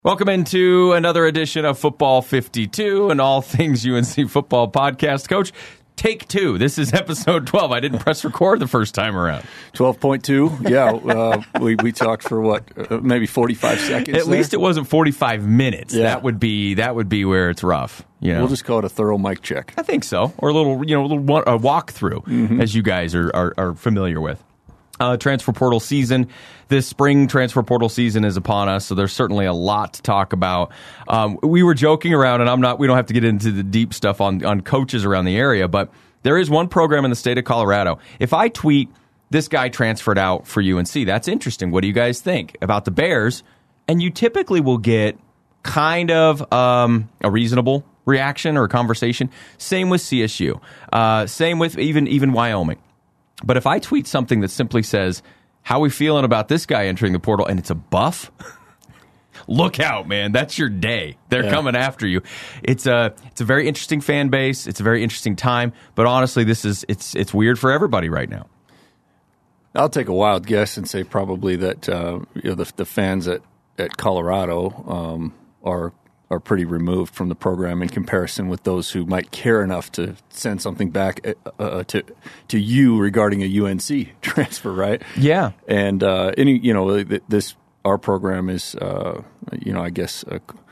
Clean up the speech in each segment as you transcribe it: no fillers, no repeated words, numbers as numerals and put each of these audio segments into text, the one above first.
Welcome into another edition of Football 52 and all things UNC football podcast. Coach, take two. This is episode 12. I didn't press record the first time around. 12.2. Yeah, we talked for what, maybe 45 seconds. At least it wasn't 45 minutes. Yeah. That would be where it's rough. You know? We'll just call it a thorough mic check. I think so, or a little walkthrough, as you guys are familiar with. Transfer portal season. This spring transfer portal season is upon us, so there's certainly a lot to talk about. We were joking around, and we don't have to get into the deep stuff on coaches around the area, but there is one program in the state of Colorado. If I tweet, this guy transferred out for UNC, that's interesting. What do you guys think about the Bears? And you typically will get kind of a reasonable reaction or a conversation. Same with CSU. Same with even Wyoming. But if I tweet something that simply says, how are we feeling about this guy entering the portal, and it's a buff, look out, man. That's your day. They're coming after you. It's a very interesting fan base. It's a very interesting time. But honestly, it's weird for everybody right now. I'll take a wild guess and say probably that the fans at Colorado are pretty removed from the program in comparison with those who might care enough to send something back to you regarding a UNC transfer, right? Yeah. And our program is I guess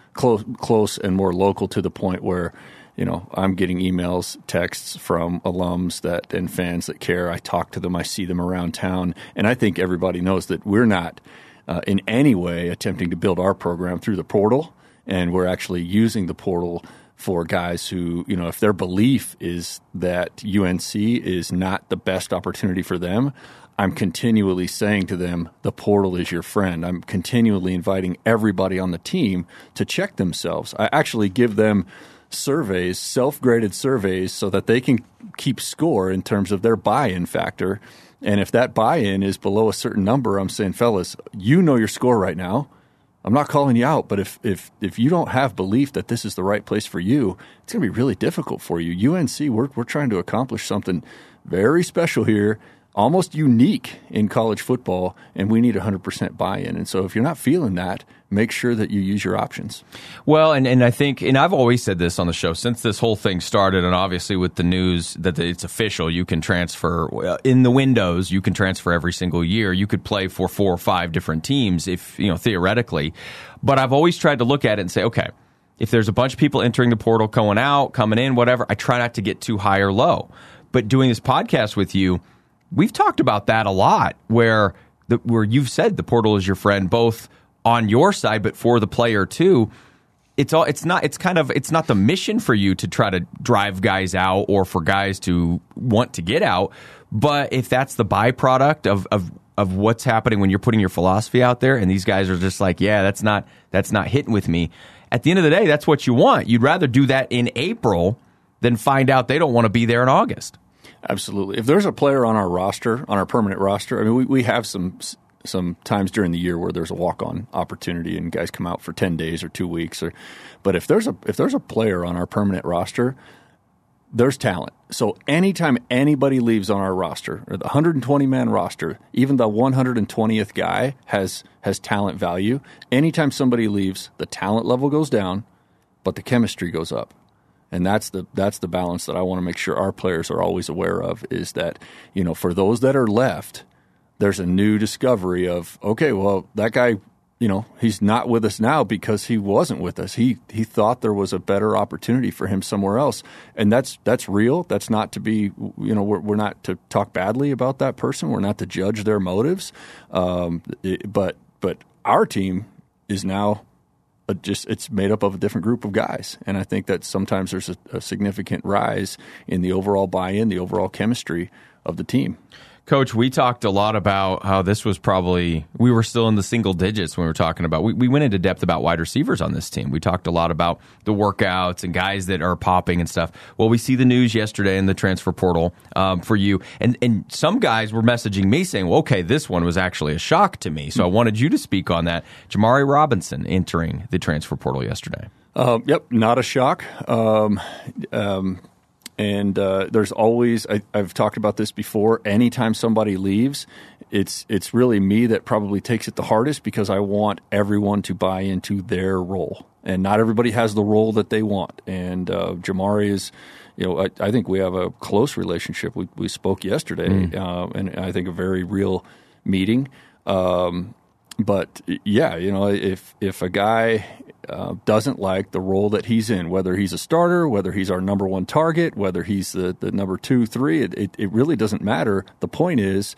close and more local to the point where I'm getting emails, texts from alums and fans that care. I talk to them, I see them around town, and I think everybody knows that we're not in any way attempting to build our program through the portal. And we're actually using the portal for guys who, if their belief is that UNC is not the best opportunity for them, I'm continually saying to them, the portal is your friend. I'm continually inviting everybody on the team to check themselves. I actually give them surveys, self-graded surveys, so that they can keep score in terms of their buy-in factor. And if that buy-in is below a certain number, I'm saying, fellas, you know your score right now. I'm not calling you out, but if you don't have belief that this is the right place for you, it's going to be really difficult for you. UNC, we're trying to accomplish something very special here, almost unique in college football, and we need 100% buy-in. And so if you're not feeling that, make sure that you use your options. Well, and I think, and I've always said this on the show, since this whole thing started, and obviously with the news that it's official, you can transfer in the windows, you can transfer every single year. You could play for 4 or 5 different teams if, theoretically. But I've always tried to look at it and say, okay, if there's a bunch of people entering the portal, going out, coming in, whatever, I try not to get too high or low. But doing this podcast with you, we've talked about that a lot, where you've said the portal is your friend, both on your side, but for the player too. It's not the mission for you to try to drive guys out or for guys to want to get out. But if that's the byproduct of what's happening when you're putting your philosophy out there, and these guys are just like, yeah, that's not hitting with me. At the end of the day, that's what you want. You'd rather do that in April than find out they don't want to be there in August. Absolutely. If there's a player on our roster, on our permanent roster, I mean, we have some times during the year where there's a walk-on opportunity and guys come out for 10 days or 2 weeks. But if there's a player on our permanent roster, there's talent. So anytime anybody leaves on our roster, or the 120-man roster, even the 120th guy has talent value. Anytime somebody leaves, the talent level goes down, but the chemistry goes up. And that's the balance that I want to make sure our players are always aware of, is that, for those that are left, there's a new discovery of, okay, well, that guy, he's not with us now because he wasn't with us. He thought there was a better opportunity for him somewhere else. And that's real. That's not to be, we're not to talk badly about that person. We're not to judge their motives. But our team is now it's made up of a different group of guys. And I think that sometimes there's a significant rise in the overall buy-in, the overall chemistry of the team. Coach, we talked a lot about how this was we were still in the single digits when we were talking about, we went into depth about wide receivers on this team. We talked a lot about the workouts and guys that are popping and stuff. Well, we see the news yesterday in the transfer portal for you. And some guys were messaging me saying, well, okay, this one was actually a shock to me. So I wanted you to speak on that. Jamari Robinson entering the transfer portal yesterday. Yep, not a shock. And there's always, I've talked about this before, anytime somebody leaves, it's really me that probably takes it the hardest because I want everyone to buy into their role. And not everybody has the role that they want. And Jamari is, I think we have a close relationship. We spoke yesterday, and I think a very real meeting. But yeah, if a guy doesn't like the role that he's in, whether he's a starter, whether he's our number one target, whether he's the number 2, 3, it really doesn't matter. The point is,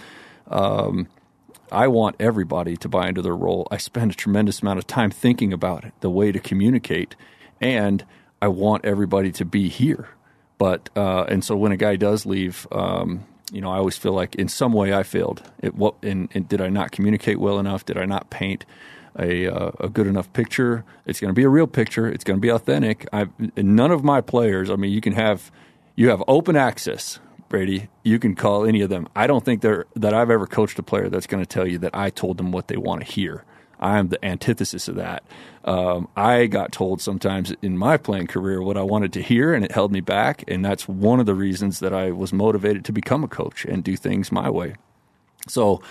I want everybody to buy into their role. I spend a tremendous amount of time thinking about it, the way to communicate, and I want everybody to be here. But and so when a guy does leave, I always feel like in some way I failed. And did I not communicate well enough? Did I not paint a good enough picture? It's going to be a real picture. It's going to be authentic. None of my players. I mean, you have open access, Brady. You can call any of them. I don't think that I've ever coached a player that's going to tell you that I told them what they want to hear. I am the antithesis of that. I got told sometimes in my playing career what I wanted to hear, and it held me back. And that's one of the reasons that I was motivated to become a coach and do things my way. So,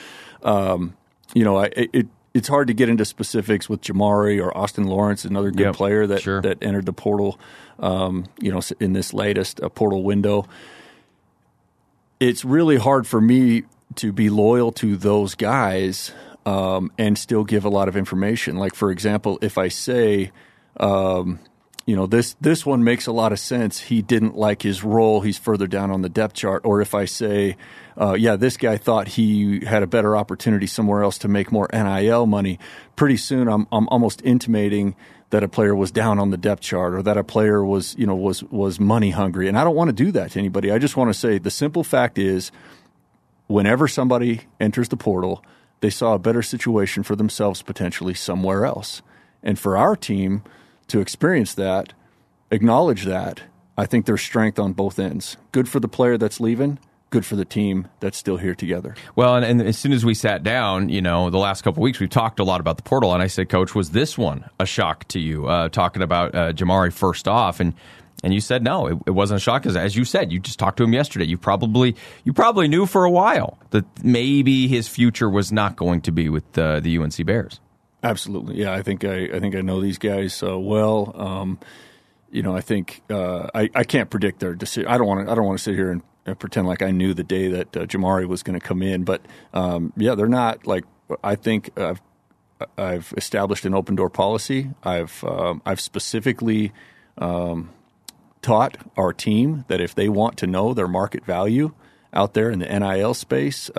it's hard to get into specifics with Jamari or Austin Lawrence, another good player that entered the portal, in this latest portal window. It's really hard for me to be loyal to those guys and still give a lot of information. Like, for example, if I say, this one makes a lot of sense. He didn't like his role. He's further down on the depth chart. Or if I say, this guy thought he had a better opportunity somewhere else to make more NIL money, pretty soon I'm almost intimating that a player was down on the depth chart or that a player was money hungry. And I don't want to do that to anybody. I just want to say the simple fact is whenever somebody enters the portal, they saw a better situation for themselves potentially somewhere else. And for our team to experience that, acknowledge that, I think there's strength on both ends. Good for the player that's leaving, good for the team that's still here together. Well, and as soon as we sat down, the last couple of weeks, we've talked a lot about the portal, and I said, Coach, was this one a shock to you? Talking about Jamari first off, and you said no, it wasn't a shock because, as you said, you just talked to him yesterday. You probably knew for a while that maybe his future was not going to be with the UNC Bears. Absolutely, yeah. I think I know these guys well. I think I can't predict their decision. I don't want to sit here and pretend like I knew the day that Jamari was going to come in. But they're not like. I think I've established an open door policy. I've specifically taught our team that if they want to know their market value out there in the NIL space,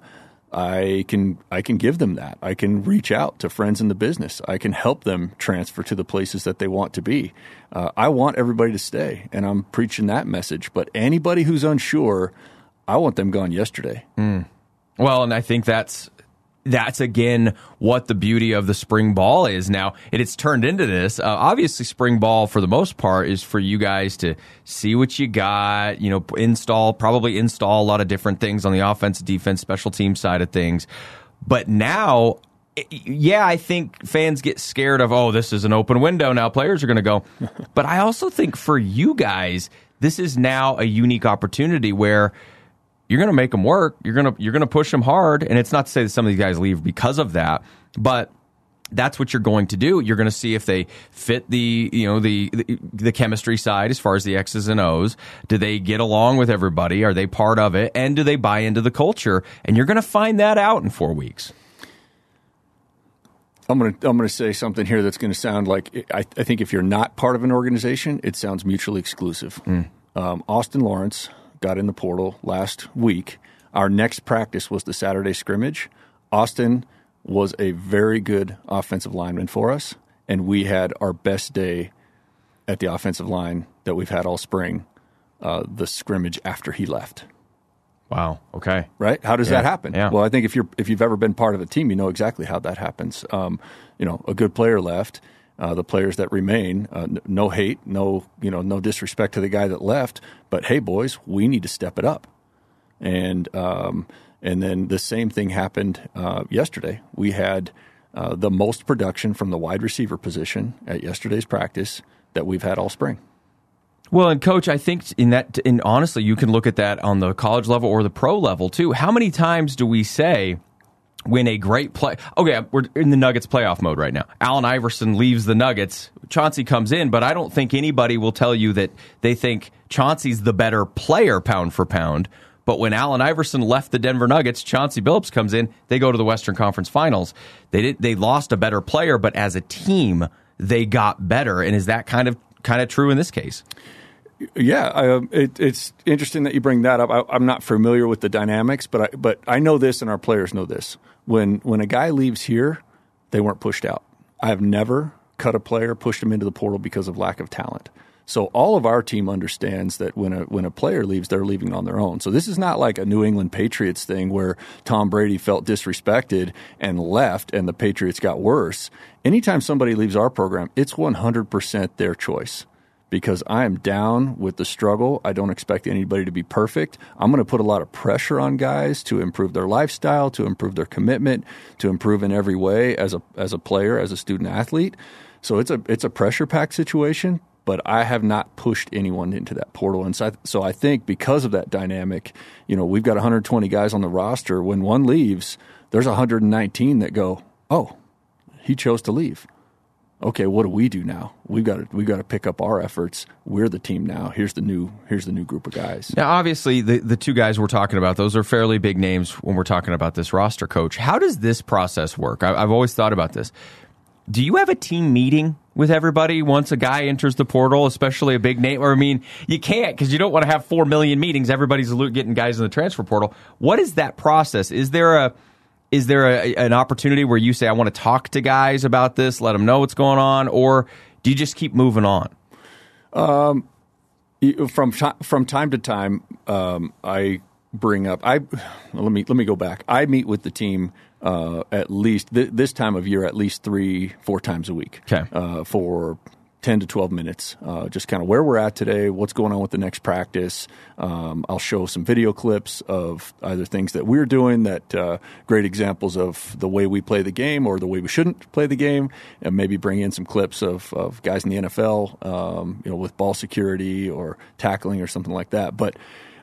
I can give them that. I can reach out to friends in the business. I can help them transfer to the places that they want to be. I want everybody to stay, and I'm preaching that message. But anybody who's unsure, I want them gone yesterday. Well, and I think that's again what the beauty of the spring ball is now. It's turned into this. Obviously, spring ball for the most part is for you guys to see what you got, probably install a lot of different things on the offense, defense, special team side of things. But now, I think fans get scared of, this is an open window now. Players are going to go. But I also think for you guys, this is now a unique opportunity where you're going to make them work. You're going to push them hard, and it's not to say that some of these guys leave because of that, but that's what you're going to do. You're going to see if they fit the chemistry side as far as the X's and O's. Do they get along with everybody? Are they part of it? And do they buy into the culture? And you're going to find that out in 4 weeks. I'm going to say something here that's going to sound like I think if you're not part of an organization, it sounds mutually exclusive. Austin Lawrence got in the portal last week. Our next practice was the Saturday scrimmage. Austin was a very good offensive lineman for us, and we had our best day at the offensive line that we've had all spring, the scrimmage after he left. Wow. Okay. Right? How does that happen? Yeah. Well, I think if you've ever been part of a team, you know exactly how that happens. A good player left. The players that remain, no hate, no disrespect to the guy that left, but hey, boys, we need to step it up. And then the same thing happened yesterday. We had the most production from the wide receiver position at yesterday's practice that we've had all spring. Well, and Coach, I think and honestly, you can look at that on the college level or the pro level too. How many times do we say when a great play? Okay, we're in the Nuggets playoff mode right now. Allen Iverson leaves the Nuggets. Chauncey comes in, but I don't think anybody will tell you that they think Chauncey's the better player pound for pound. But when Allen Iverson left the Denver Nuggets, Chauncey Billups comes in. They go to the Western Conference Finals. They lost a better player, but as a team, they got better. And is that kind of true in this case? Yeah, it's interesting that you bring that up. I'm not familiar with the dynamics, but I know this, and our players know this. When a guy leaves here, they weren't pushed out. I have never cut a player, pushed him into the portal because of lack of talent. So all of our team understands that when a player leaves, they're leaving on their own. So this is not like a New England Patriots thing where Tom Brady felt disrespected and left, and the Patriots got worse. Anytime somebody leaves our program, it's 100% their choice. Because I am down with the struggle. I don't expect anybody to be perfect. I'm going to put a lot of pressure on guys to improve their lifestyle, to improve their commitment, to improve in every way as a player, as a student athlete. So it's a pressure-packed situation, but I have not pushed anyone into that portal. And so I think because of that dynamic, we've got 120 guys on the roster. When one leaves, there's 119 that go, oh, he chose to leave. Okay, what do we do now? We've got to pick up our efforts. We're the team now. Here's the new group of guys. Now, obviously, the two guys we're talking about, those are fairly big names when we're talking about this roster, Coach. How does this process work? I've always thought about this. Do you have a team meeting with everybody once a guy enters the portal, especially a big name? Or, you can't because you don't want to have 4 million meetings. Everybody's getting guys in the transfer portal. What is that process? Is there an opportunity where you say, I want to talk to guys about this, let them know what's going on, or do you just keep moving on? From time to time, I bring up. Let me go back. I meet with the team at least this time of year, at least 3-4 times a week. Okay. For 10 to 12 minutes, just kind of where we're at today, what's going on with the next practice. I'll show some video clips of either things that we're doing that great examples of the way we play the game or the way we shouldn't play the game, and maybe bring in some clips of guys in the NFL, with ball security or tackling or something like that. But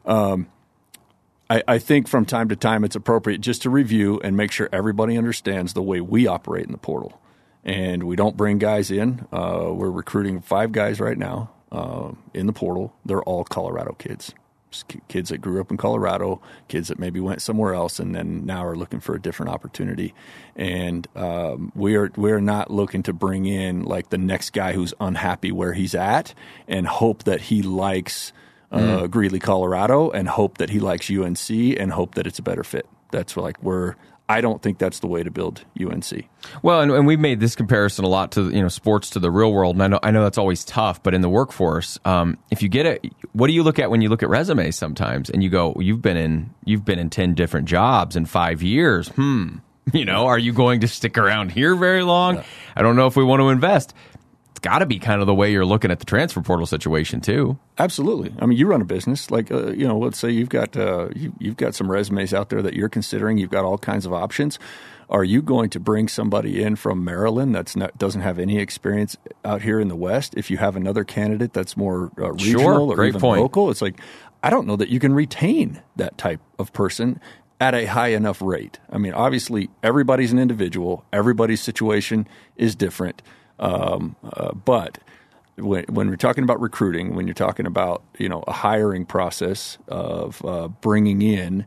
I think from time to time it's appropriate just to review and make sure everybody understands the way we operate in the portal. And we don't bring guys in. We're recruiting 5 guys right now in the portal. They're all Colorado kids. Kids that grew up in Colorado, kids that maybe went somewhere else and then now are looking for a different opportunity. And we're not looking to bring in like the next guy who's unhappy where he's at and hope that he likes Greeley, Colorado, and hope that he likes UNC and hope that it's a better fit. That's like I don't think that's the way to build UNC. Well, and we've made this comparison a lot to sports to the real world, and I know that's always tough. But in the workforce, if you get what do you look at when you look at resumes sometimes, and you go, you've been in 10 different jobs in 5 years. Are you going to stick around here very long? Yeah. I don't know if we want to invest. It's got to be kind of the way you're looking at the transfer portal situation too. Absolutely. You run a business. Like let's say you've got some resumes out there that you're considering. You've got all kinds of options. Are you going to bring somebody in from Maryland doesn't have any experience out here in the West? If you have another candidate that's more regional or even local, it's like I don't know that you can retain that type of person at a high enough rate. Obviously, everybody's an individual. Everybody's situation is different. But when we're talking about recruiting, when you're talking about a hiring process of bringing in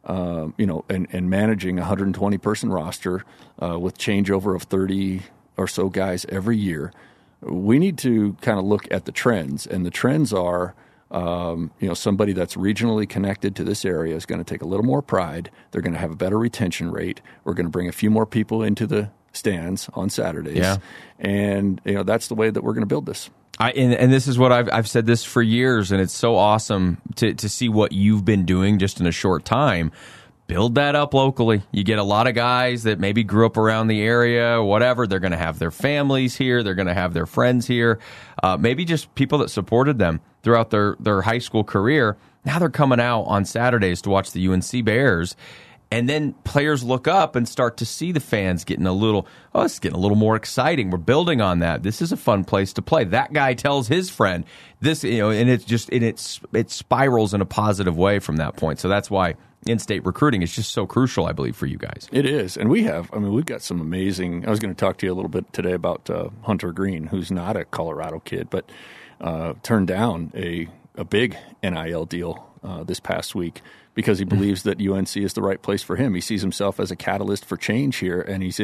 and managing a 120 person roster with changeover of 30 or so guys every year, we need to kind of look at the trends, and the trends are somebody that's regionally connected to this area is going to take a little more pride. They're going to have a better retention rate. We're going to bring a few more people into the stands on Saturdays. Yeah. And that's the way that we're going to build this. And this is what I've said this for years, and it's so awesome to see what you've been doing just in a short time. Build that up locally. You get a lot of guys that maybe grew up around the area, whatever. They're going to have their families here. They're going to have their friends here. Maybe just people that supported them throughout their high school career. Now they're coming out on Saturdays to watch the UNC Bears. And then players look up and start to see the fans getting it's getting a little more exciting. We're building on that. This is a fun place to play. That guy tells his friend this, and it spirals in a positive way from that point. So that's why in-state recruiting is just so crucial, I believe, for you guys. It is. And we've got some amazing, I was going to talk to you a little bit today about Hunter Green, who's not a Colorado kid, but turned down a big NIL deal this past week because he believes that UNC is the right place for him. He sees himself as a catalyst for change here, and he's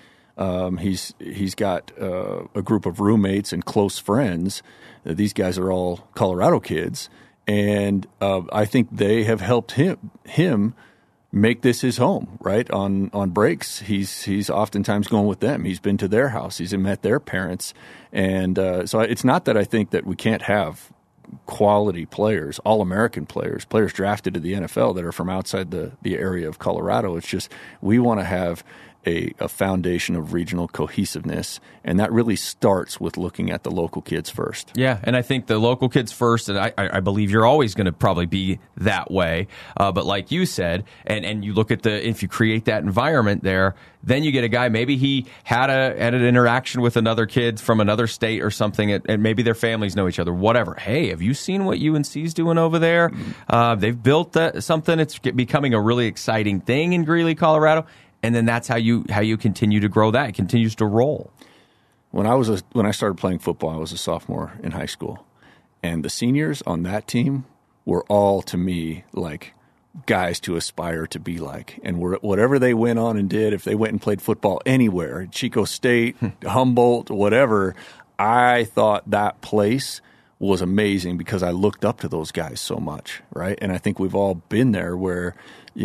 got a group of roommates and close friends. These guys are all Colorado kids, and I think they have helped him make this his home. Right on breaks, he's oftentimes going with them. He's been to their house. He's met their parents, and so it's not that I think that we can't have quality players, All-American players drafted to the NFL that are from outside the area of Colorado. It's just we want to have a foundation of regional cohesiveness, and that really starts with looking at the local kids first. Yeah, and I think the local kids first, and I believe you're always going to probably be that way. But like you said, and you look at if you create that environment there, then you get a guy, maybe he had an interaction with another kid from another state or something, and maybe their families know each other, whatever. Hey, have you seen what UNC's doing over there? They've built something. It's becoming a really exciting thing in Greeley, Colorado. And then that's how you continue to grow that. It continues to roll. When I started playing football, I was a sophomore in high school. And the seniors on that team were all, to me, like guys to aspire to be like. And whatever they went on and did, if they went and played football anywhere, Chico State, Humboldt, whatever, I thought that place was amazing because I looked up to those guys so much, right? And I think we've all been there where,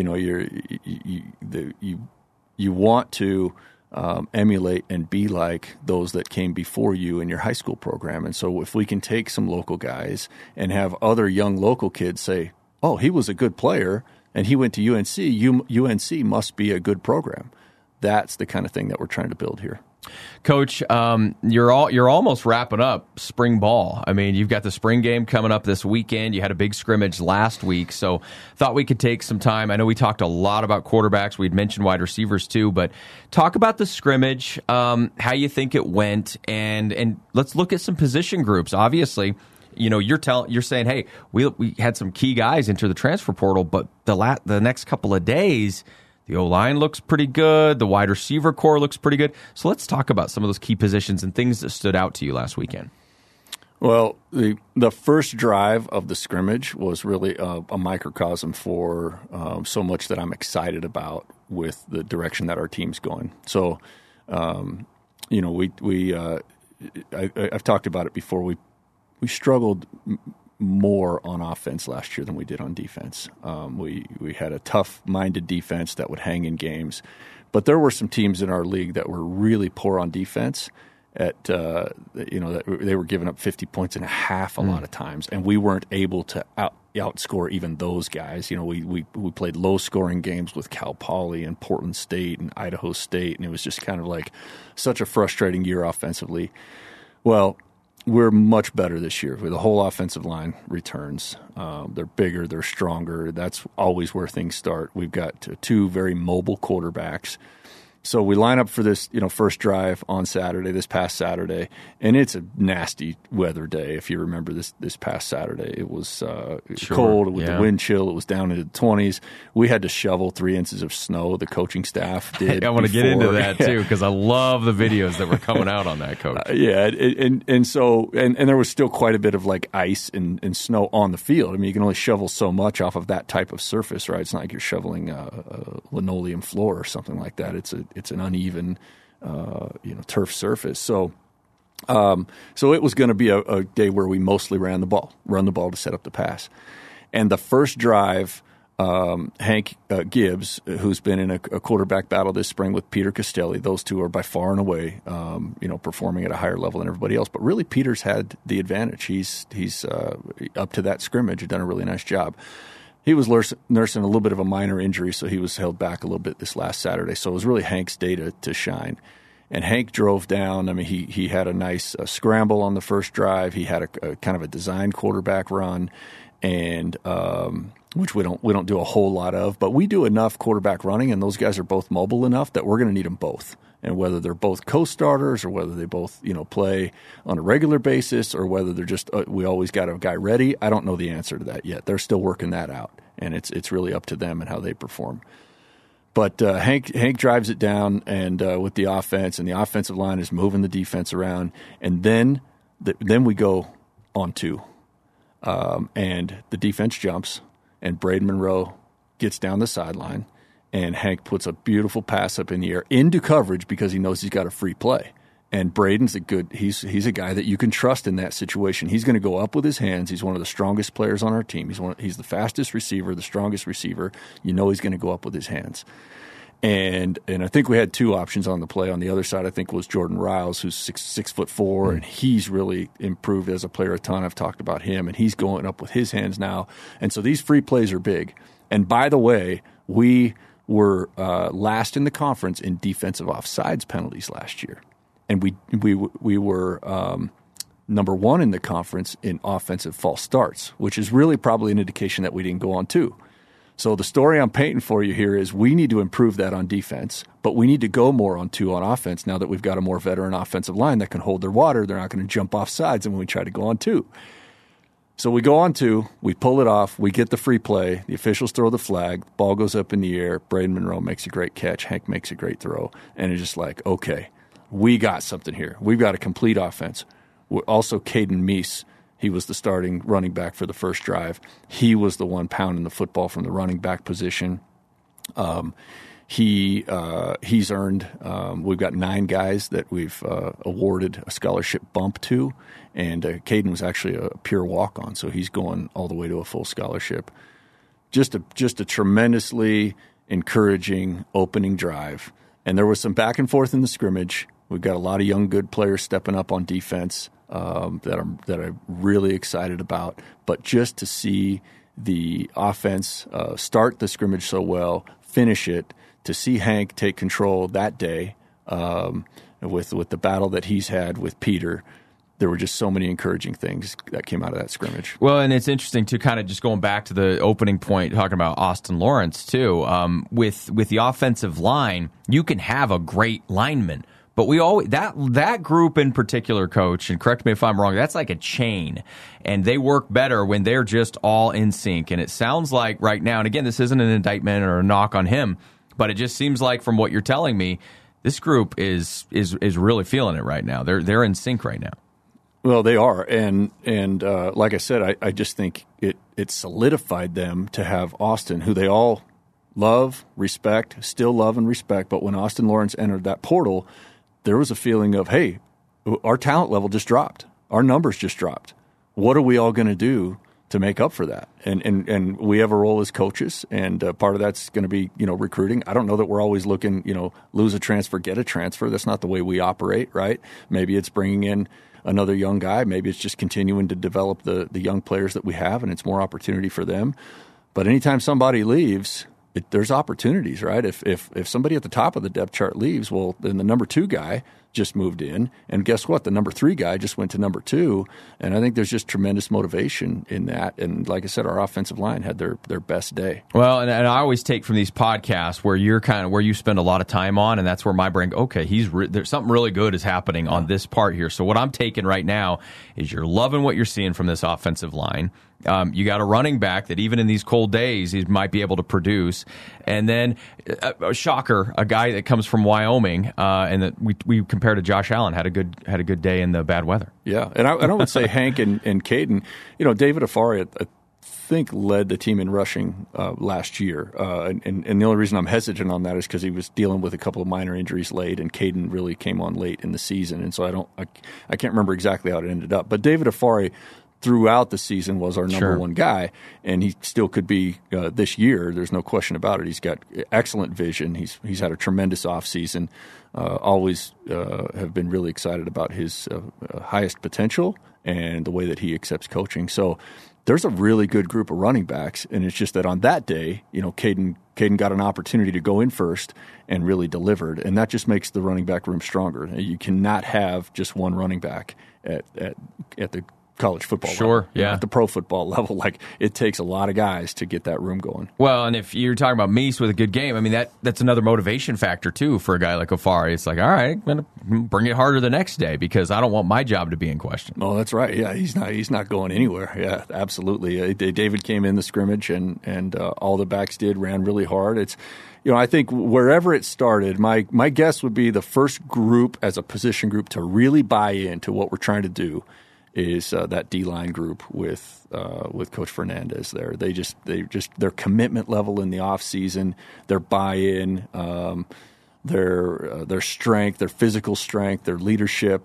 you want to emulate and be like those that came before you in your high school program. And so if we can take some local guys and have other young local kids say, oh, he was a good player and he went to UNC, UNC must be a good program. That's the kind of thing that we're trying to build here. Coach, you're almost wrapping up spring ball. I mean, you've got the spring game coming up this weekend. You had a big scrimmage last week, so thought we could take some time. I know we talked a lot about quarterbacks. We'd mentioned wide receivers too, but talk about the scrimmage, how you think it went, and let's look at some position groups. Obviously, you're saying, hey, we had some key guys enter the transfer portal, but the next couple of days, the O-line looks pretty good. The wide receiver core looks pretty good. So let's talk about some of those key positions and things that stood out to you last weekend. Well, the first drive of the scrimmage was really a microcosm for so much that I'm excited about with the direction that our team's going. So, I've talked about it before. We struggled more on offense last year than we did on defense. We had a tough-minded defense that would hang in games, but there were some teams in our league that were really poor on defense. That they were giving up 50 points and a half a lot of times, and we weren't able to outscore even those guys. We played low-scoring games with Cal Poly and Portland State and Idaho State, and it was just kind of like such a frustrating year offensively. Well, we're much better this year. The whole offensive line returns. They're bigger. They're stronger. That's always where things start. We've got two very mobile quarterbacks. So we line up for this, first drive on Saturday, this past Saturday, and it's a nasty weather day. If you remember this past Saturday, it was cold with the wind chill. It was down into the 20s. We had to shovel 3 inches of snow. The coaching staff did. I want to get into that too because I love the videos that were coming out on that, Coach. So there was still quite a bit of like ice and snow on the field. I mean, you can only shovel so much off of that type of surface, right? It's not like you're shoveling a linoleum floor or something like that. It's an uneven, turf surface. So it was going to be a day where we mostly run the ball to set up the pass. And the first drive, Hank Gibbs, who's been in a quarterback battle this spring with Peter Castelli, those two are by far and away, performing at a higher level than everybody else. But really, Peter's had the advantage. He's up to that scrimmage, done a really nice job. He was nursing a little bit of a minor injury, so he was held back a little bit this last Saturday. So it was really Hank's day to shine. And Hank drove down. I mean, he had a nice scramble on the first drive. He had a kind of a design quarterback run. And which we don't do a whole lot of, but we do enough quarterback running, and those guys are both mobile enough that we're going to need them both. And whether they're both co-starters or whether they both, play on a regular basis or whether they're just we always got a guy ready, I don't know the answer to that yet. They're still working that out, and it's really up to them and how they perform. But Hank drives it down and with the offense, and the offensive line is moving the defense around, and then we go on 2, and the defense jumps, and Braden Monroe gets down the sideline. And Hank puts a beautiful pass up in the air into coverage because he knows he's got a free play. And Braden's he's a guy that you can trust in that situation. He's going to go up with his hands. He's one of the strongest players on our team. He's the fastest receiver, the strongest receiver. You know he's going to go up with his hands. And I think we had 2 options on the play. On the other side, I think was Jordan Riles, who's 6'4", and he's really improved as a player a ton. I've talked about him, and he's going up with his hands now. And so these free plays are big. And by the way, we were last in the conference in defensive offsides penalties last year, and we were number 1 in the conference in offensive false starts, which is really probably an indication that we didn't go on 2. So the story I'm painting for you here is we need to improve that on defense, but we need to go more on 2 on offense now that we've got a more veteran offensive line that can hold their water. They're not going to jump off sides when we try to go on 2. So we go on 2, we pull it off, we get the free play, the officials throw the flag, ball goes up in the air, Braden Monroe makes a great catch, Hank makes a great throw, and it's just like, okay, we got something here. We've got a complete offense. Also, Caden Meese, he was the starting running back for the first drive. He was the one pounding the football from the running back position. He's earned, we've got 9 guys that we've awarded a scholarship bump to, and Caden was actually a pure walk-on, so he's going all the way to a full scholarship. Just a tremendously encouraging opening drive, and there was some back and forth in the scrimmage. We've got a lot of young, good players stepping up on defense that I'm really excited about, but just to see the offense start the scrimmage so well, finish it, to see Hank take control that day with the battle that he's had with Peter, there were just so many encouraging things that came out of that scrimmage. Well, and it's interesting to kind of just going back to the opening point, talking about Austin Lawrence too. With the offensive line, you can have a great lineman, but we always that group in particular, Coach, and correct me if I'm wrong, that's like a chain, and they work better when they're just all in sync. And it sounds like right now, and again, this isn't an indictment or a knock on him, but it just seems like from what you're telling me, this group is really feeling it right now. They're in sync right now. Well, they are, and like I said, I just think it solidified them to have Austin, who they all still love and respect. But when Austin Lawrence entered that portal, there was a feeling of, hey, our talent level just dropped, our numbers just dropped. What are we all going to do to make up for that? And we have a role as coaches, and part of that's going to be recruiting. I don't know that we're always looking lose a transfer, get a transfer. That's not the way we operate, right? Maybe it's bringing in another young guy. Maybe it's just continuing to develop the young players that we have, and it's more opportunity for them. But anytime somebody leaves, there's opportunities, right? If somebody at the top of the depth chart leaves, well, then the number 2 guy just moved in, and guess what? The number 3 guy just went to number 2, and I think there's just tremendous motivation in that. And like I said, our offensive line had their best day. Well, and I always take from these podcasts where you're where you spend a lot of time on, and that's where my brain, okay, there's something really good is happening on this part here. So what I'm taking right now is you're loving what you're seeing from this offensive line. You got a running back that even in these cold days, he might be able to produce. And then, a shocker, a guy that comes from Wyoming, and that we compared to Josh Allen, had a good day in the bad weather. Yeah, and I would say Hank and Caden, David Afari, I think, led the team in rushing last year. And the only reason I'm hesitant on that is because he was dealing with a couple of minor injuries late, and Caden really came on late in the season. And so I can't remember exactly how it ended up. But David Afari, throughout the season, was our number 1 guy, and he still could be this year. There's no question about it. He's got excellent vision. He's had a tremendous offseason. Always have been really excited about his highest potential and the way that he accepts coaching. So there's a really good group of running backs, and it's just that on that day, Caden got an opportunity to go in first and really delivered, and that just makes the running back room stronger. You cannot have just one running back at the college football Sure, level. yeah. At the pro football level, like, it takes a lot of guys to get that room going. Well, and if you're talking about Meese with a good game, I mean, that's another motivation factor, too, for a guy like Ofari. It's like, all right, I'm going to bring it harder the next day because I don't want my job to be in question. Oh, that's right. Yeah, he's not going anywhere. Yeah, absolutely. David came in the scrimmage, and all the backs ran really hard. It's, I think wherever it started, my guess would be the first group as a position group to really buy into what we're trying to do is that D-line group with Coach Fernandez there. They just their commitment level in the offseason, their buy-in, their strength, their physical strength, their leadership.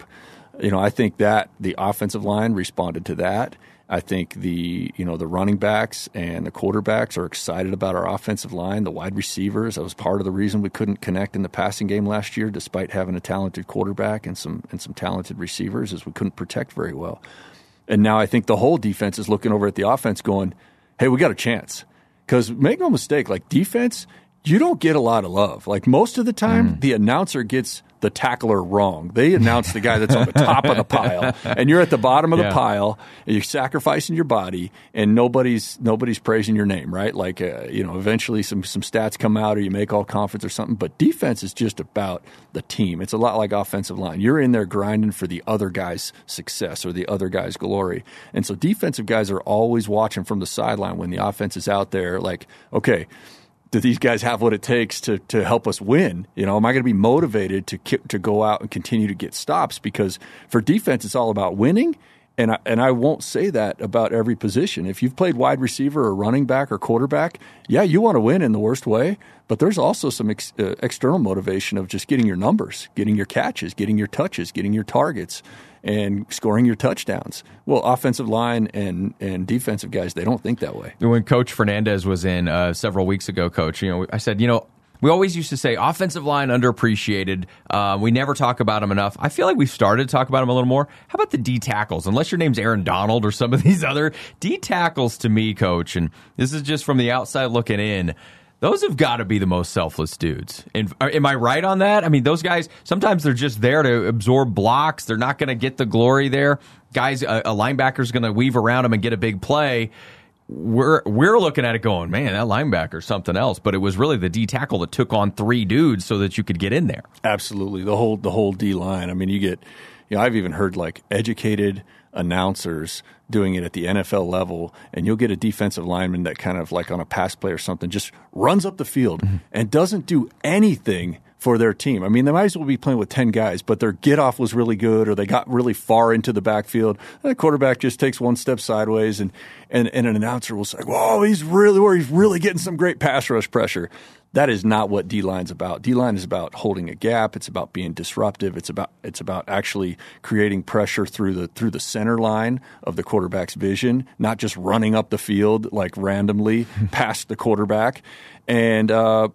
I think that the offensive line responded to that. I think the running backs and the quarterbacks are excited about our offensive line, the wide receivers. That was part of the reason we couldn't connect in the passing game last year, despite having a talented quarterback and some talented receivers, is we couldn't protect very well. And now I think the whole defense is looking over at the offense going, hey, we got a chance. Because make no mistake, like, defense, you don't get a lot of love. Like, most of the time, the announcer gets the tackler wrong. They announce the guy that's on the top of the pile, and you're at the bottom of the pile, and you're sacrificing your body, and nobody's praising your name, right? Like, eventually some stats come out, or you make all conference or something. But defense is just about the team. It's a lot like offensive line. You're in there grinding for the other guy's success or the other guy's glory. And so defensive guys are always watching from the sideline when the offense is out there, like, okay, do these guys have what it takes to help us win? Am I going to be motivated to go out and continue to get stops? Because for defense, it's all about winning. And I won't say that about every position. If you've played wide receiver or running back or quarterback, yeah, you want to win in the worst way. But there's also some external motivation of just getting your numbers, getting your catches, getting your touches, getting your targets, and scoring your touchdowns. Well, offensive line and defensive guys, they don't think that way. When Coach Fernandez was in several weeks ago, Coach, I said, we always used to say offensive line underappreciated. We never talk about them enough. I feel like we've started to talk about them a little more. How about the D tackles? Unless your name's Aaron Donald or some of these other D tackles, to me, Coach, and this is just from the outside looking in, those have got to be the most selfless dudes. And am I right on that? I mean, those guys, sometimes they're just there to absorb blocks. They're not going to get the glory there. Guys, a linebacker's going to weave around them and get a big play. We're looking at it going, man, that linebacker's something else. But it was really the D tackle that took on three dudes so that you could get in there. Absolutely, the whole D line. I mean, you get, I've even heard like educated announcers doing it at the NFL level, and you'll get a defensive lineman that kind of like on a pass play or something just runs up the field and doesn't do anything for their team. I mean, they might as well be playing with 10 guys, but their get-off was really good or they got really far into the backfield. And the quarterback just takes one step sideways, and an announcer will say, whoa, he's really getting some great pass rush pressure. That is not what D-line's about. D-line is about holding a gap. It's about being disruptive. It's about actually creating pressure through the center line of the quarterback's vision, not just running up the field like randomly past the quarterback. And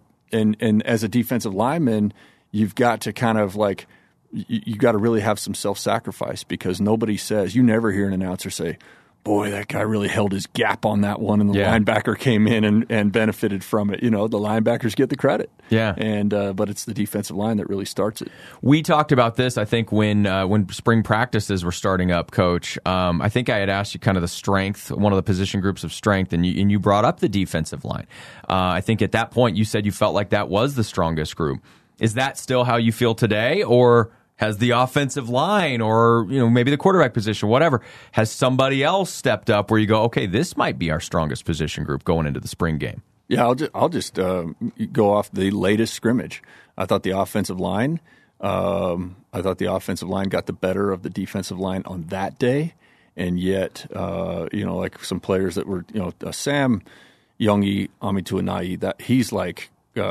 as a defensive lineman, you've got to kind of like you got to really have some self-sacrifice, because nobody says, you never hear an announcer say, boy, that guy really held his gap on that one, and the linebacker came in and benefited from it. The linebackers get the credit. Yeah. And but it's the defensive line that really starts it. We talked about this, I think, when spring practices were starting up, Coach. I think I had asked you kind of the strength, one of the position groups of strength, and you brought up the defensive line. I think at that point you said you felt like that was the strongest group. Is that still how you feel today, or has the offensive line or maybe the quarterback position, whatever, has somebody else stepped up where you go, okay, this might be our strongest position group going into the spring game? Yeah, I'll just go off the latest scrimmage. I thought the offensive line got the better of the defensive line on that day, and yet like some players that were Sam Youngie Amituanai, that he's like.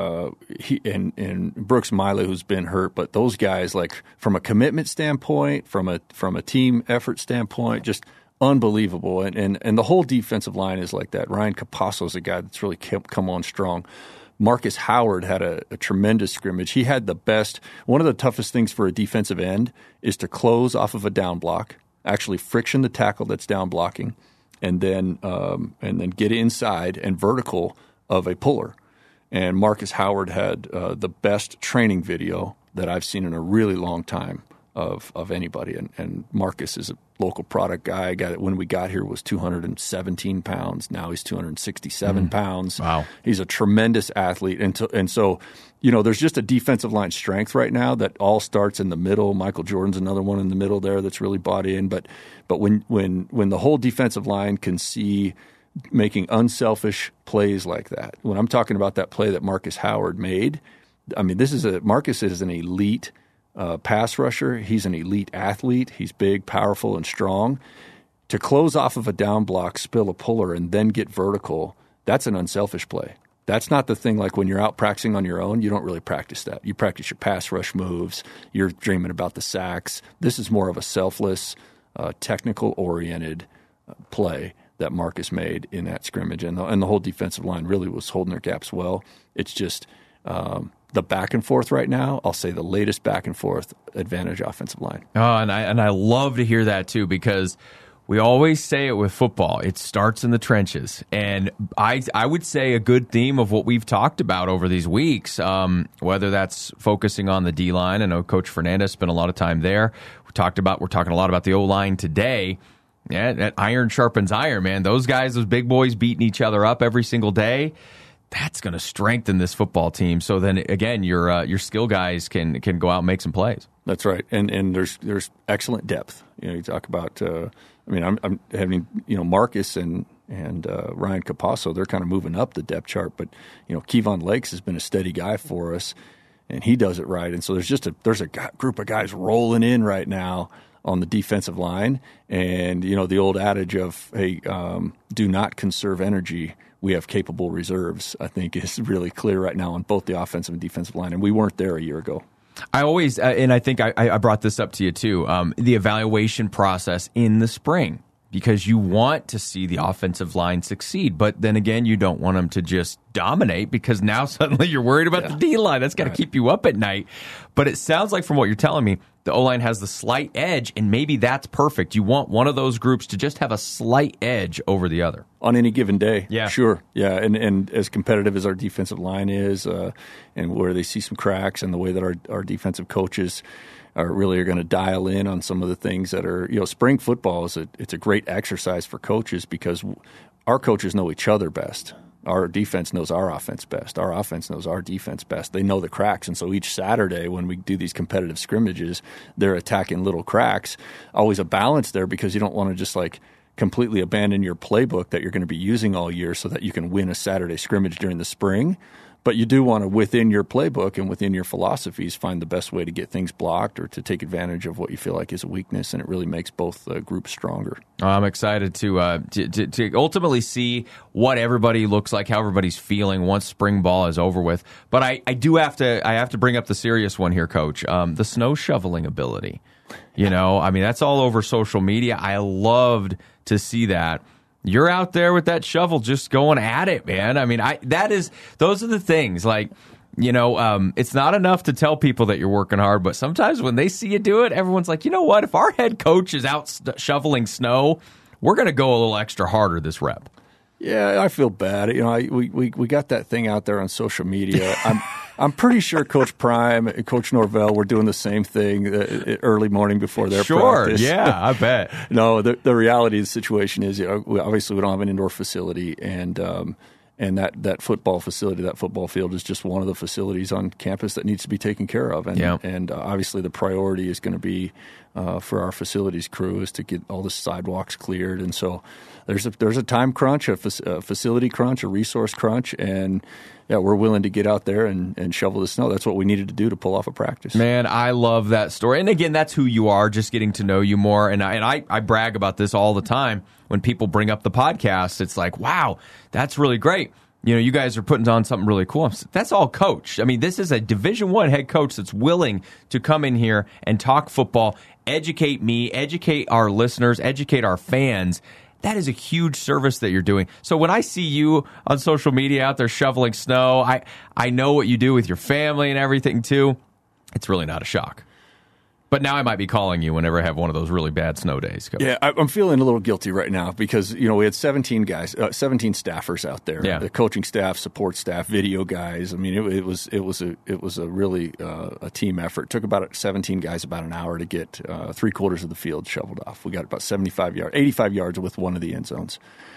And Brooks Miley, who's been hurt, but those guys, like from a commitment standpoint, from a team effort standpoint, just unbelievable. And the whole defensive line is like that. Ryan Capasso is a guy that's really come on strong. Marcus Howard had a tremendous scrimmage. He had the best. One of the toughest things for a defensive end is to close off of a down block, actually friction the tackle that's down blocking, and then get inside and vertical of a puller. And Marcus Howard had the best training video that I've seen in a really long time of anybody. And Marcus is a local product guy. When we got here was 217 pounds. Now he's 267 pounds. Wow. He's a tremendous athlete. And so, there's just a defensive line strength right now that all starts in the middle. Michael Jordan's another one in the middle there that's really bought in. But when the whole defensive line can see making unselfish plays like that, when I'm talking about that play that Marcus Howard made, I mean, Marcus is an elite pass rusher. He's an elite athlete. He's big, powerful, and strong. To close off of a down block, spill a puller, and then get vertical, that's an unselfish play. That's not the thing like when you're out practicing on your own, you don't really practice that. You practice your pass rush moves. You're dreaming about the sacks. This is more of a selfless, technical-oriented play that Marcus made in that scrimmage. And the whole defensive line really was holding their gaps well. It's just the back and forth right now, I'll say the latest back and forth advantage offensive line. Oh, and I love to hear that too, because we always say it with football. It starts in the trenches. And I would say a good theme of what we've talked about over these weeks, whether that's focusing on the D-line. I know Coach Fernandez spent a lot of time there. We're talking a lot about the O-line today. Yeah, that iron sharpens iron, man. Those guys, those big boys beating each other up every single day. That's going to strengthen this football team. So then again, your skill guys can go out and make some plays. That's right, and there's excellent depth. You talk about. I'm having Marcus and Ryan Capasso. They're kind of moving up the depth chart, but Kevon Lakes has been a steady guy for us, and he does it right. And so there's a group of guys rolling in right now on the defensive line, and the old adage of hey, do not conserve energy. We have capable reserves, I think, is really clear right now on both the offensive and defensive line, and we weren't there a year ago. I always, and I think I brought this up to you too, the evaluation process in the spring, because you want to see the offensive line succeed, but then again, you don't want them to just dominate, because now suddenly you're worried about the D-line. That's got to keep you up at night. But it sounds like from what you're telling me, the O-line has the slight edge, and maybe that's perfect. You want one of those groups to just have a slight edge over the other. On any given day. Yeah. Sure. Yeah, and as competitive as our defensive line is, and where they see some cracks, and the way that our defensive coaches are going to dial in on some of the things that are, spring football it's a great exercise for coaches, because our coaches know each other best. Our defense knows our offense best. Our offense knows our defense best. They know the cracks. And so each Saturday when we do these competitive scrimmages, they're attacking little cracks. Always a balance there, because you don't want to just completely abandon your playbook that you're going to be using all year so that you can win a Saturday scrimmage during the spring. But you do want to, within your playbook and within your philosophies, find the best way to get things blocked or to take advantage of what you feel like is a weakness, and it really makes both groups stronger. I'm excited to ultimately see what everybody looks like, how everybody's feeling once spring ball is over with. But I have to bring up the serious one here, Coach. The snow shoveling ability. That's all over social media. I loved to see that. You're out there with that shovel just going at it, man. Those are the things. It's not enough to tell people that you're working hard, but sometimes when they see you do it, everyone's like, you know what? If our head coach is out shoveling snow, we're going to go a little extra harder this rep. Yeah, I feel bad. We got that thing out there on social media. I'm pretty sure Coach Prime and Coach Norvell were doing the same thing early morning before their practice. Sure, yeah, I bet. No, the reality of the situation is, obviously we don't have an indoor facility, and that football facility, that football field, is just one of the facilities on campus that needs to be taken care of. And obviously the priority is going to be for our facilities crew is to get all the sidewalks cleared. And so there's a time crunch, a facility crunch, a resource crunch, and we're willing to get out there and shovel the snow. That's what we needed to do to pull off a practice. Man, I love that story. And again, that's who you are, just getting to know you more. And I brag about this all the time. When people bring up the podcast, it's like, wow, that's really great. You guys are putting on something really cool. That's all Coach. This is a Division I head coach that's willing to come in here and talk football, educate me, educate our listeners, educate our fans. That is a huge service that you're doing. So when I see you on social media out there shoveling snow, I know what you do with your family and everything too. It's really not a shock. But now I might be calling you whenever I have one of those really bad snow days. Yeah, I'm feeling a little guilty right now because, we had 17 guys, 17 staffers out there. Yeah. The coaching staff, support staff, video guys. I mean, it was a really a team effort. It took about 17 guys about an hour to get 3/4 of the field shoveled off. We got about 85 yards with one of the end zones.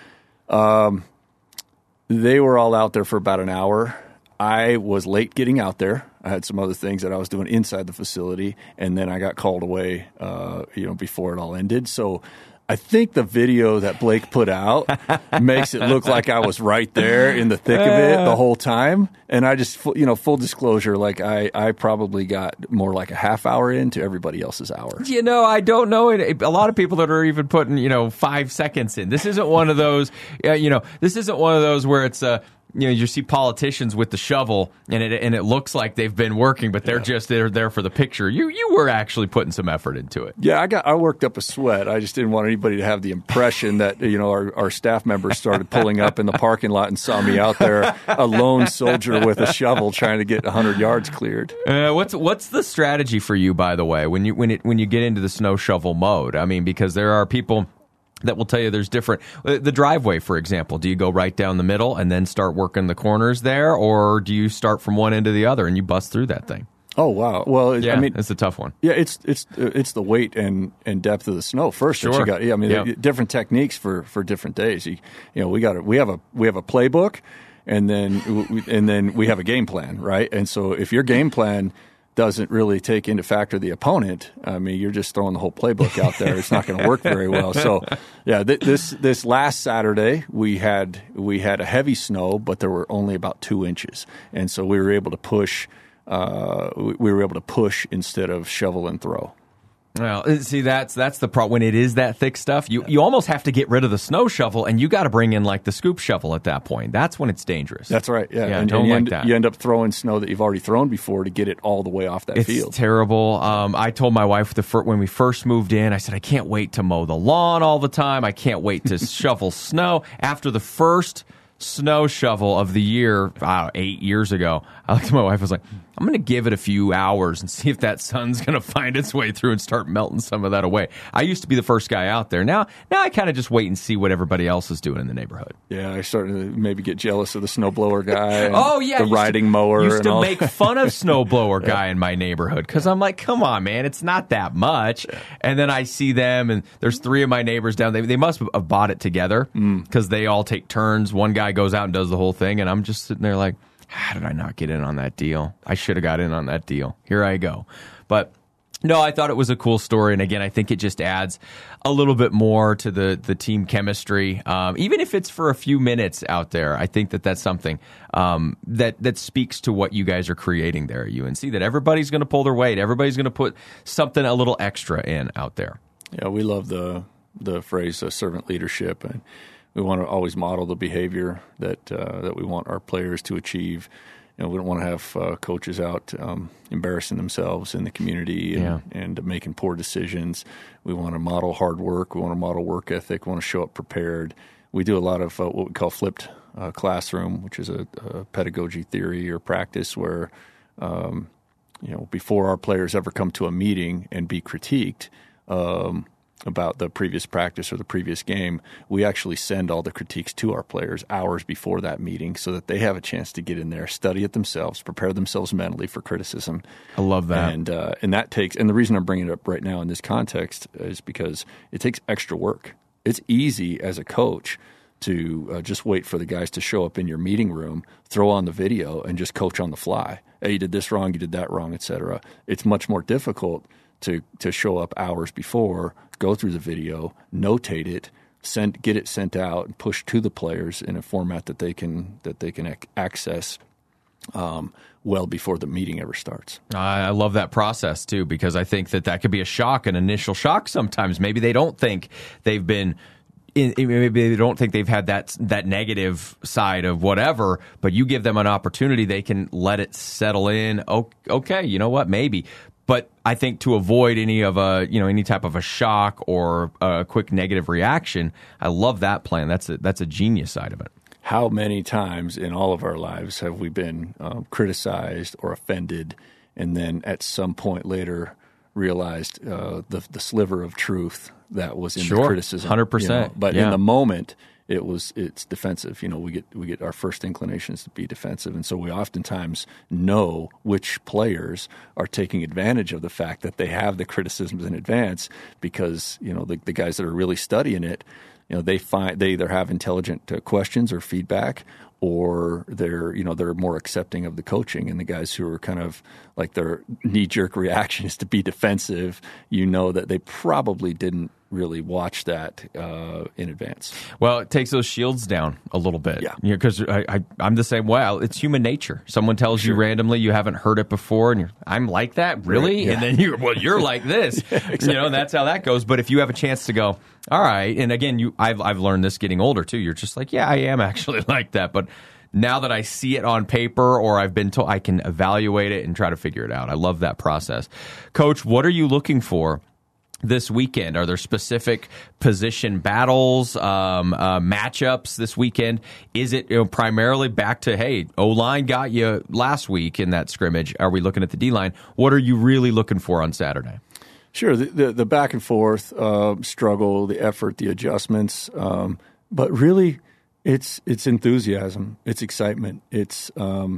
They were all out there for about an hour. I was late getting out there. I had some other things that I was doing inside the facility, and then I got called away, before it all ended. So I think the video that Blake put out makes it look like I was right there in the thick of it the whole time. And I just, full disclosure, like I probably got more like a half hour into everybody else's hour. I don't know. A lot of people that are even putting, 5 seconds in. This isn't one of those, this isn't one of those where it's you see politicians with the shovel, and it looks like they've been working, but they're there for the picture. You were actually putting some effort into it. Yeah, I worked up a sweat. I just didn't want anybody to have the impression that our staff members started pulling up in the parking lot and saw me out there, a lone soldier with a shovel trying to get 100 yards cleared. What's the strategy for you, by the way, when you get into the snow shovel mode? I mean, because there are people that will tell you there's different. The driveway, for example, do you go right down the middle and then start working the corners there, or do you start from one end to the other and you bust through that thing? Oh, wow. Well, yeah, I mean, it's a tough one. Yeah, it's the weight and depth of the snow first. Sure. That you got. Yeah, I mean, different techniques for different days. We have a playbook, and then we have a game plan, right? And so if your game plan doesn't really take into factor the opponent, I mean, you're just throwing the whole playbook out there. It's not going to work very well. So, yeah, this last Saturday we had a heavy snow, but there were only about 2 inches, and so we were able to push. We were able to push instead of shovel and throw. Well, see, that's the problem. When it is that thick stuff, you almost have to get rid of the snow shovel, and you got to bring in like the scoop shovel at that point. That's when it's dangerous. That's right. Yeah, and don't like that. You end up throwing snow that you've already thrown before to get it all the way off that field. It's terrible. I told my wife when we first moved in, I said, I can't wait to mow the lawn all the time. I can't wait to shovel snow. After the first snow shovel of the year, 8 years ago, I looked at my wife, I was like, I'm going to give it a few hours and see if that sun's going to find its way through and start melting some of that away. I used to be the first guy out there. Now I kind of just wait and see what everybody else is doing in the neighborhood. Yeah, I started to maybe get jealous of the snowblower guy and the riding I mower. used to make fun of snowblower guy in my neighborhood because I'm like, come on, man, it's not that much. Yeah. And then I see them, and there's 3 of my neighbors down. They must have bought it together because they all take turns. One guy goes out and does the whole thing, and I'm just sitting there like, how did I not get in on that deal? I should have got in on that deal. Here I go. But no, I thought it was a cool story. And again, I think it just adds a little bit more to the team chemistry. Even if it's for a few minutes out there, I think that's something that speaks to what you guys are creating there at UNC, that everybody's going to pull their weight. Everybody's going to put something a little extra in out there. Yeah, we love the phrase servant leadership, and we want to always model the behavior that we want our players to achieve. We don't want to have coaches out embarrassing themselves in the community and making poor decisions. We want to model hard work. We want to model work ethic. We want to show up prepared. We do a lot of what we call flipped classroom, which is a pedagogy theory or practice where before our players ever come to a meeting and be critiqued about the previous practice or the previous game, we actually send all the critiques to our players hours before that meeting so that they have a chance to get in there, study it themselves, prepare themselves mentally for criticism. I love that. And that takes, and the reason I'm bringing it up right now in this context is because it takes extra work. It's easy as a coach to just wait for the guys to show up in your meeting room, throw on the video, and just coach on the fly. Hey, you did this wrong, you did that wrong, etc. It's much more difficult to show up hours before, go through the video, notate it, get it sent out, and push to the players in a format that they can access well before the meeting ever starts. I love that process too, because I think that could be a shock, an initial shock sometimes. Maybe they don't think they've been. Maybe they don't think they've had that negative side of whatever, but you give them an opportunity, they can let it settle in. Okay, you know what? Maybe. But I think to avoid any type of a shock or a quick negative reaction, I love that plan. That's a genius side of it. How many times in all of our lives have we been criticized or offended, and then at some point later realized the sliver of truth that was in the Sure, criticism. 100%. But in the moment, it's defensive. We get our first inclinations to be defensive, and so we oftentimes know which players are taking advantage of the fact that they have the criticisms in advance, because the guys that are really studying it, they either have intelligent questions or feedback, or they're more accepting of the coaching. And the guys who are kind of like their knee-jerk reaction is to be defensive, that they probably didn't really watch that in advance. Well, it takes those shields down a little bit. Yeah. Because I'm the same way. It's human nature. Someone tells you randomly you haven't heard it before, and I'm like that? Really? Yeah. And then you're like this. Yeah, exactly. And that's how that goes. But if you have a chance to go, all right, and again, I've learned this getting older too. You're just like, yeah, I am actually like that. But now that I see it on paper, or I've been told, I can evaluate it and try to figure it out. I love that process. Coach, what are you looking for this weekend? Are there specific position battles, matchups this weekend? Is it primarily back to, hey, O-line got you last week in that scrimmage? Are we looking at the D-line? What are you really looking for on Saturday? Sure, the back and forth struggle, the effort, the adjustments, but really it's enthusiasm, it's excitement, it's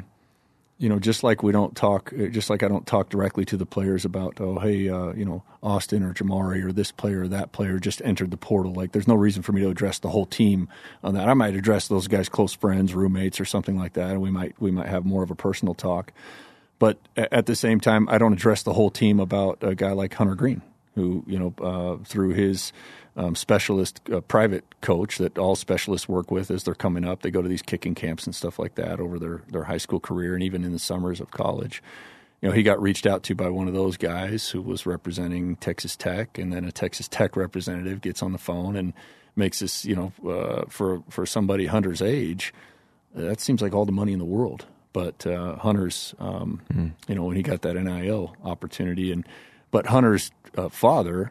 just like I don't talk directly to the players about, Austin or Jamari or this player or that player just entered the portal. Like, there's no reason for me to address the whole team on that. I might address those guys' close friends, roommates, or something like that, and we might have more of a personal talk. But at the same time, I don't address the whole team about a guy like Hunter Green, who through his specialist private coach that all specialists work with as they're coming up. They go to these kicking camps and stuff like that over their high school career, and even in the summers of college. He got reached out to by one of those guys who was representing Texas Tech, and then a Texas Tech representative gets on the phone and makes this, for somebody Hunter's age, that seems like all the money in the world. But Hunter's, when he got that NIL opportunity, but Hunter's father,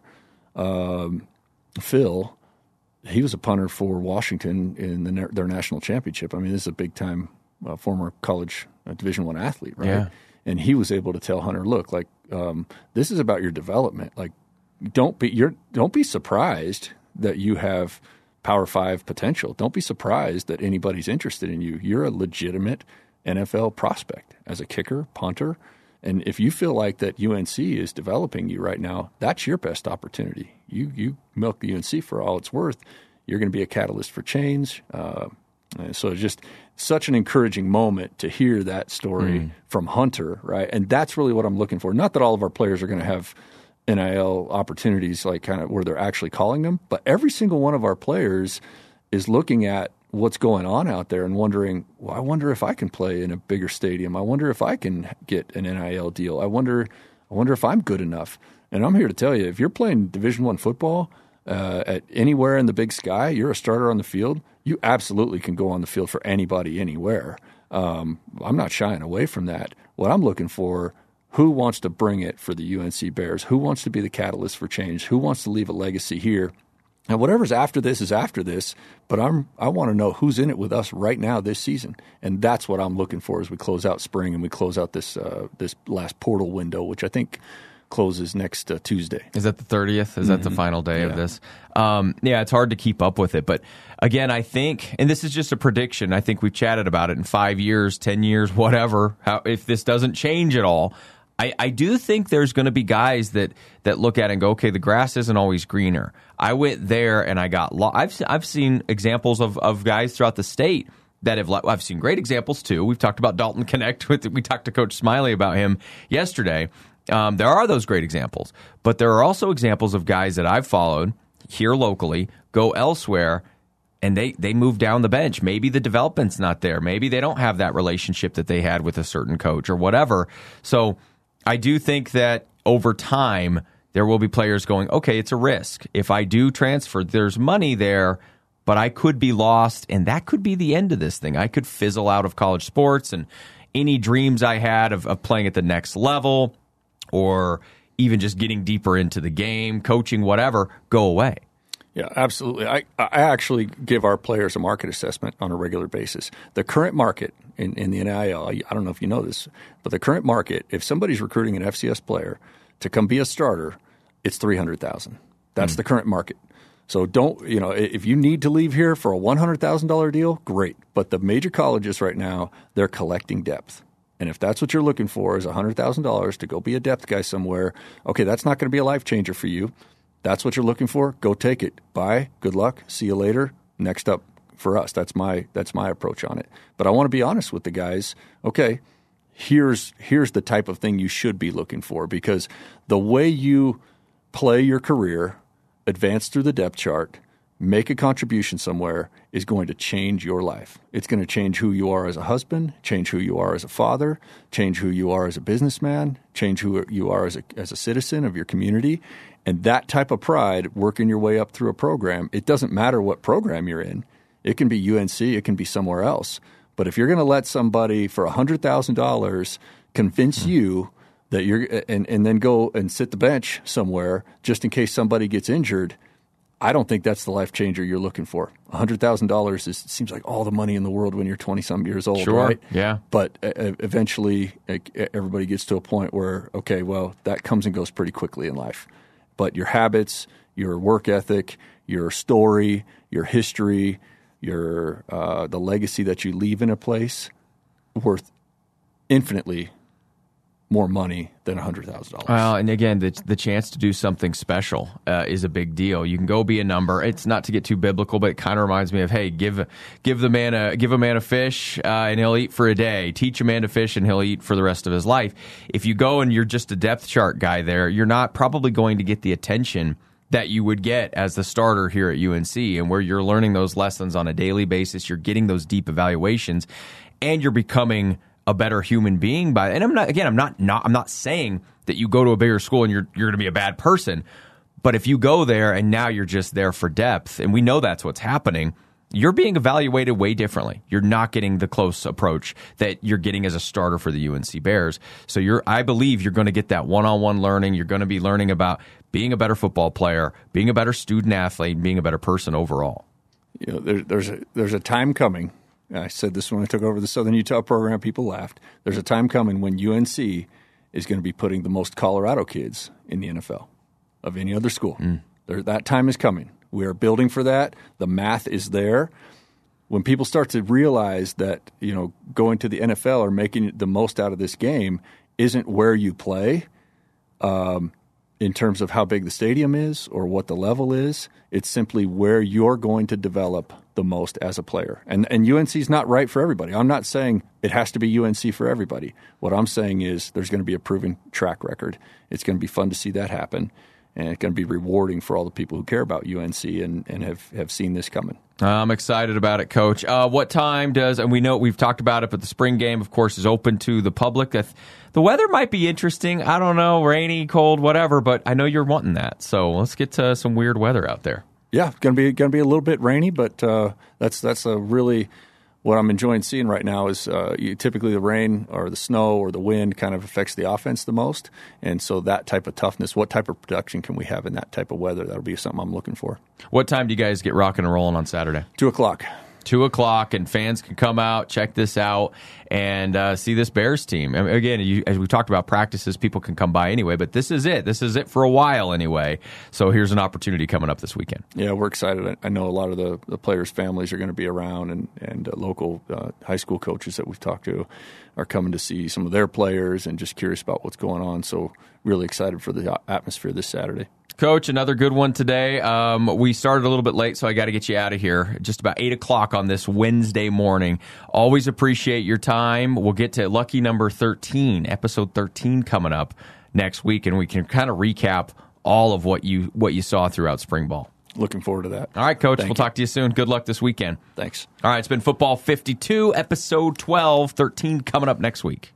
Phil, he was a punter for Washington in their national championship. I mean, this is a big-time former college Division I athlete, right? Yeah. And he was able to tell Hunter, look, like, this is about your development. Like, don't be surprised that you have Power 5 potential. Don't be surprised that anybody's interested in you. You're a legitimate NFL prospect as a kicker, punter. And if you feel like that UNC is developing you right now, that's your best opportunity. You milk the UNC for all it's worth. You're going to be a catalyst for change. So it's just such an encouraging moment to hear that story from Hunter, right? And that's really what I'm looking for. Not that all of our players are going to have NIL opportunities, like kind of where they're actually calling them, but every single one of our players is looking at what's going on out there and wondering, well, I wonder if I can play in a bigger stadium. I wonder if I can get an NIL deal. I wonder if I'm good enough. And I'm here to tell you, if you're playing Division I football at anywhere in the Big Sky, you're a starter on the field, you absolutely can go on the field for anybody, anywhere. I'm not shying away from that. What I'm looking for, who wants to bring it for the UNC Bears? Who wants to be the catalyst for change? Who wants to leave a legacy here? And whatever's after this is after this, but I want to know who's in it with us right now this season. And that's what I'm looking for as we close out spring and we close out this last portal window, which I think closes next Tuesday. Is that the 30th? Is that the final day of this? It's hard to keep up with it. But again, I think, and this is just a prediction, I think we've chatted about it in 5 years, 10 years, whatever, if this doesn't change at all, I do think there's going to be guys that look at it and go, okay, the grass isn't always greener. I went there and I got lost. I've seen examples of guys throughout the state that have. I've seen great examples too. We've talked about Dalton Connect. We talked to Coach Smiley about him yesterday. There are those great examples, but there are also examples of guys that I've followed here locally go elsewhere. And they move down the bench. Maybe the development's not there. Maybe they don't have that relationship that they had with a certain coach or whatever. So I do think that over time, there will be players going, okay, it's a risk. If I do transfer, there's money there, but I could be lost, and that could be the end of this thing. I could fizzle out of college sports, and any dreams I had of playing at the next level or even just getting deeper into the game, coaching, whatever, go away. Yeah, absolutely. I actually give our players a market assessment on a regular basis. The current market in the NIL, I don't know if you know this, but the current market, if somebody's recruiting an FCS player, to come be a starter, it's $300,000. That's the current market. So don't, if you need to leave here for a $100,000 deal, great. But the major colleges right now, they're collecting depth. And if that's what you're looking for is $100,000 to go be a depth guy somewhere, okay, that's not going to be a life changer for you. That's what you're looking for. Go take it. Bye. Good luck. See you later. Next up for us. That's my approach on it. But I want to be honest with the guys. Okay, here's the type of thing you should be looking for, because the way you play your career, advance through the depth chart, make a contribution somewhere is going to change your life. It's going to change who you are as a husband, change who you are as a father, change who you are as a businessman, change who you are as a citizen of your community. And that type of pride, working your way up through a program, it doesn't matter what program you're in. It can be UNC, it can be somewhere else. But if you're going to let somebody for $100,000 convince you that you're and then go and sit the bench somewhere just in case somebody gets injured, I don't think that's the life changer you're looking for. $100,000 seems like all the money in the world when you're 20-some years old, sure, right? Yeah. But eventually everybody gets to a point where, okay, well, that comes and goes pretty quickly in life. But your habits, your work ethic, your story, your history, your the legacy that you leave in a place, worth infinitely more money than $100,000. Well, and again, the chance to do something special is a big deal. You can go be a number. It's not to get too biblical, but it kind of reminds me of, hey, give a man a fish and he'll eat for a day. Teach a man to fish and he'll eat for the rest of his life. If you go and you're just a depth chart guy there, you're not probably going to get the attention that you would get as the starter here at UNC, and where you're learning those lessons on a daily basis, you're getting those deep evaluations, and you're becoming a better human being by. And I'm not saying that you go to a bigger school and you're going to be a bad person, but if you go there and now you're just there for depth, and we know that's what's happening, you're being evaluated way differently. You're not getting the close approach that you're getting as a starter for the UNC Bears. So I believe you're going to get that one-on-one learning. You're going to be learning about being a better football player, being a better student athlete, being a better person overall. There's a time coming. I said this when I took over the Southern Utah program. People laughed. There's a time coming when UNC is going to be putting the most Colorado kids in the NFL of any other school. That time is coming. We are building for that. The math is there. When people start to realize that, going to the NFL or making the most out of this game isn't where you play in terms of how big the stadium is or what the level is, it's simply where you're going to develop the most as a player. And UNC is not right for everybody. I'm not saying it has to be UNC for everybody. What I'm saying is there's going to be a proven track record. It's going to be fun to see that happen. And it's going to be rewarding for all the people who care about UNC and have seen this coming. I'm excited about it, Coach. What time and we know we've talked about it, but the spring game, of course, is open to the public. The weather might be interesting. I don't know, rainy, cold, whatever, but I know you're wanting that. So let's get to some weird weather out there. Yeah, it's going to be a little bit rainy, but that's a really what I'm enjoying seeing right now is typically the rain or the snow or the wind kind of affects the offense the most. And so that type of toughness, what type of production can we have in that type of weather? That'll be something I'm looking for. What time do you guys get rocking and rolling on Saturday? 2:00. 2:00, and fans can come out, check this out, and see this Bears team. I mean, again, as we talked about practices, people can come by anyway, but this is it. This is it for a while anyway. So here's an opportunity coming up this weekend. Yeah, we're excited. I know a lot of the players' families are going to be around, and local high school coaches that we've talked to are coming to see some of their players and just curious about what's going on. So really excited for the atmosphere this Saturday. Coach, another good one today. We started a little bit late, so I got to get you out of here. Just about 8:00 on this Wednesday morning. Always appreciate your time. We'll get to lucky number 13, episode 13 coming up next week, and we can kind of recap all of what you saw throughout spring ball. Looking forward to that. All right, Coach. We'll talk to you soon. Good luck this weekend. Thanks. All right, it's been Football 52, episode 12, 13 coming up next week.